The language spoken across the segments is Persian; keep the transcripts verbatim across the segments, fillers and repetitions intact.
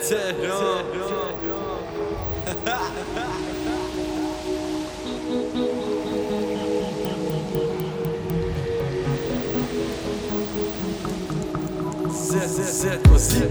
تهران. زد زد موسیقی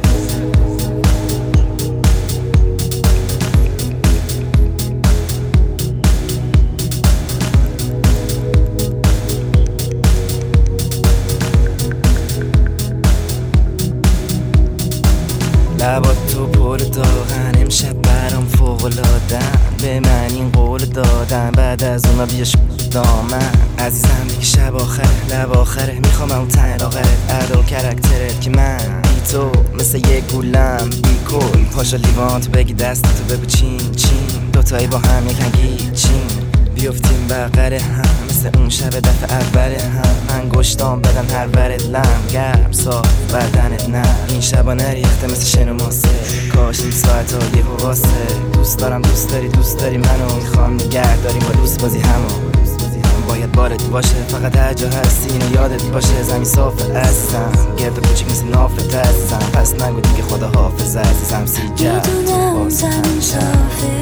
لبات تو پر داغن امشب برام فوق‌العاده‌ام. به من این قول دادن بعد از اونا بیاش دامن. عزیزم دیگه شب آخره لب آخره میخوام اون تن آخرت ادا و کرکترت که من بی تو مثل یه گولم بی کل. پاشا لیوانت بگی دستتو بگو چین چین دوتایی با هم یکن چین بیفتیم بغل هم مثل اون شب دفعه اول هم. انگشتام بدن هر ورد لم گرم صاف بدنت نه. این شبا نریخته مثل شن و ماسه کاش این ساعت ها یه واسه. دوست دارم دوست داری دوست داری منو میخوام نگه داریم با دوست بازی همو. باید بالت باشه فقط هر جا هستی اینو یادت باشه. زمین صافه عزیزم گرد کوچیک مثل نافت عزیزم. پس نگو دیگه خدا حافظ عزیزم. سی جد میدونم زمین صافه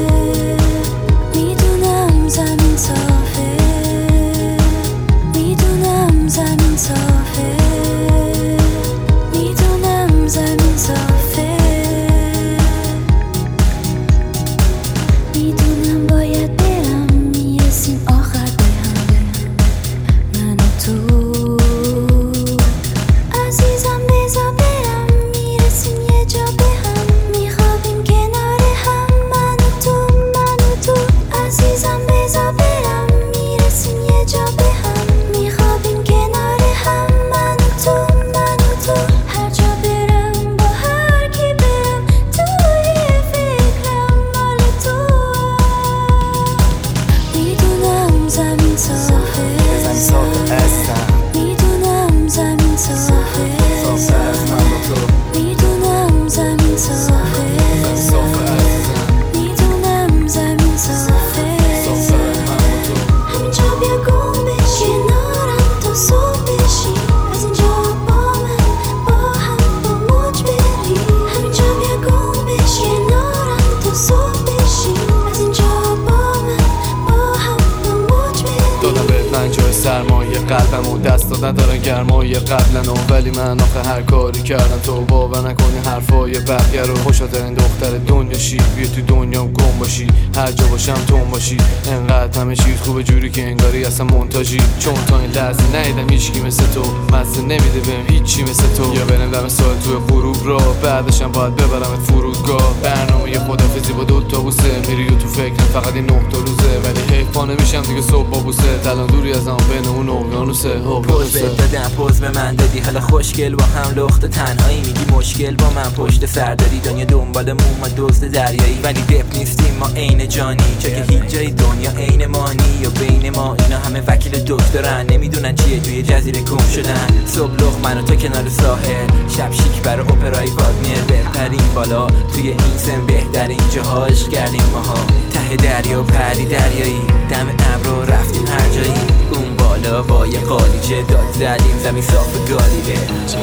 میدونم زمین صافه میدونم زمین صافه میدونم زمین صافه میدونم باید برم میرسیم آخر به هم من و تو عزیزم. بذار برم میرسیم یه جا به هم میخوابیم کنار هم من و تو من و تو عزیزم. بذار برم میرسیم یه جا به هم میخوابیم کنار هم من و تو من و تو. هر جا برم با هر کی برم توی فکرم مال تو. میدونم زمین صافه زمین صافه عزیزم. میدونم زمین صافه صافه از من با تو. میدونم زمین صافه صافه عزیزم. میدونم زمین صافه صافه از من با تو. همینجا بیا گم بشی کنارم تا صبح بشی. از اینجا با من با هم با موج بری. همینجا بیا گم بشی کنارم تا صبح بشی. از اینجا با من با هم با موج بری. دادم بهت من جای سرمایه قلبم و دست ندارن گرمایه قبلن و ولی من آخه هر کاری کردم تو باور نکنی حرفای بقیه رو. خوشاترین دختر دنیا شی بیا تو دنیام گم باشی هر جا باشم تون باشی. انقدر همه چیز خوبه جوری که انگاری اصلا منتاجی. چون تا این لحظه ندیدم هیچکی مثل تو مزه نمیده بهم هیچی مثل تو. یا برم دم سال توی غروب را بعدشم باید ببرمت فرودگاه. برنامه یه خدافزی با دوتا بوسه میری و تو فکرم فقط این نه تا روزه. ولی حیف پا نمیشم دیگه صبح با بوسه. الان دوری از هم بین اون اقیانوسه. پوز دادم پوز به من دادی حالا خوشگل با هم لخت تنهایی. میگی مشکل با من پشت سر داری دنیا دنبال موما دزد دریایی. ولی دپ نیستیم ما عین جانی چه که هیچ جای دنیا عین مانی. یا بین ما اینا همه وکیل دکترن نمیدونن چیه توی جزیره گم شدن. صبح لخ من و تو کنار ساحل شب شیک برای اپرای وادمیر. بهترین بالا توی این سن بهترین جاهاش کردیم ماها. ته دریا پری دریایی دم ابرو رفتیم هر جایی. اون بالا با یه قالیچه داد زدیم زمین صاف گالیبه.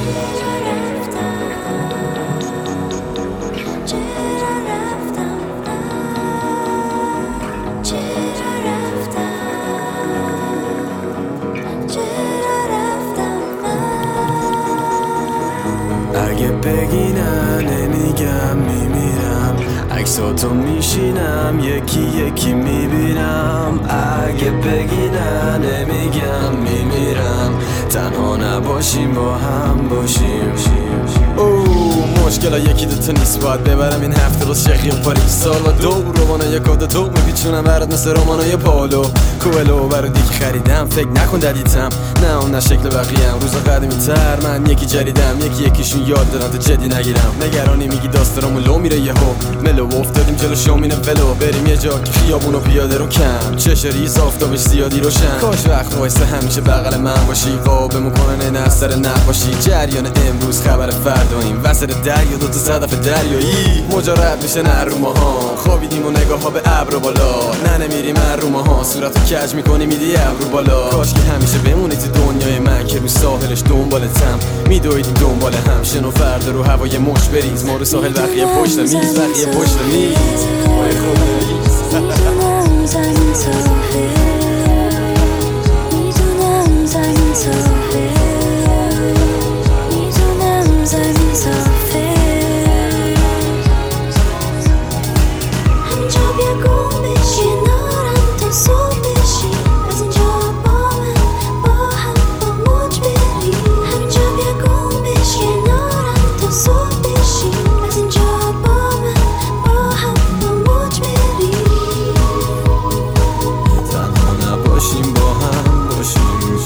اگه بگی نه نمیگم میمیرم. عکساتو میشینم یکی یکی میبینم. اگه بگی نه نمیگم میمیرم. تنها نباشیم با هم باشیم. اوه مشکل یکی دوتا نیست باید ببرم این هفته روز شیخی و پاریس. سالا دو رومانه یک کادا تو میپیچونم برات مثل رومانای پالو کوئلو. برای دیگه خریدم فکر نکن ددیتم نه اون نه شکل بقیه‌ام. روزا قدیمی تر من یکی جدیدم یکی یکیشون یاد دادن تا جدی نگیرم. نگرانی میگی داستانمون لو میره یهو ملو افتادیم جلو شومینه ولو. بریم یه جا که خیابون و پیاده رو کم چه ریز آفتابش زیادی روشن. کاش وقت وایسته همیشه بغل من باشی قابمون کنن این اثر نقاشی. جریان امروز خبر فرداییم وسط دریا دوتا صدف دریایی مجرد میشه نرومه ها خوابیدیم و نگاه ها به ابر بالا نه نمیریم رومه ها صورتو کج میکنی میدی ابرو بالا کاش که همیشه بمونی تو دنیای من که رو ساحلش دنبالتم میدویدیم دنبال هم شنو فردا رو هوای مش بریز ما رو ساحل بقیه پشت میز بقیه پشت میز میدونم زمین صافه میدونم زمین صافه میدونم زمین صافه همینجا بیا گم بشی کنارم تا صبح بشی از اینجا با من با هم با موج بری همینجا بیا گم بشی کنارم تا صبح بشی از اینجا با من با هم با موج بری تنها نباشیم با هم باشیم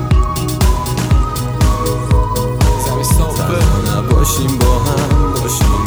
تنها نباشیم با هم باشیم